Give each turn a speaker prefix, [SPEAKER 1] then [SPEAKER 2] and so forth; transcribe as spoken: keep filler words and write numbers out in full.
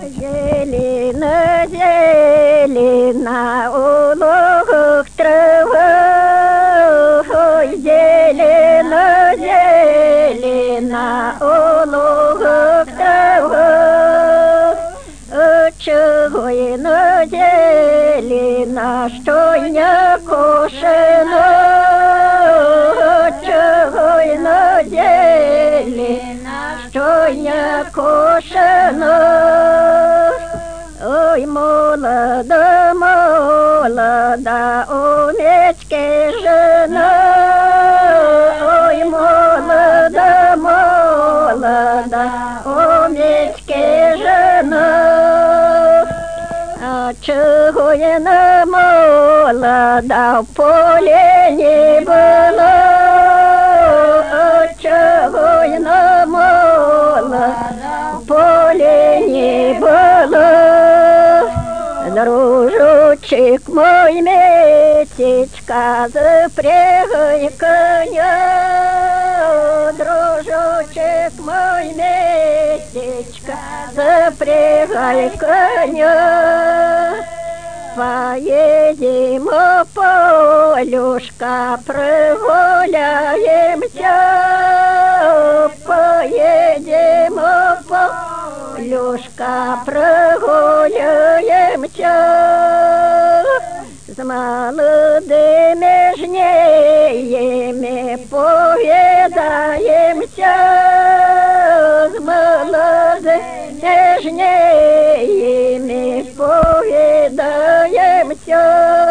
[SPEAKER 1] Зелено-зелено у лугах трава, зелено-зелено у лугах трава. Чего ино зелено, что не кошено, чего ино зелено, что не кошено. Ой, молода, молода, у мечки жена. Ой, молода, молода, у мечки жена. Чего я на молода в поле не было, чего я на молода в поле не было. Дружочек мой, месячка, запрягай коня, дружочек мой, месячка, запрягай коня. Поедем по полюшка, прогуляемся, поедем по полюшка, прогуляемся. С молодыми жнеями поведаемся, с молодыми жнеями поведаемся.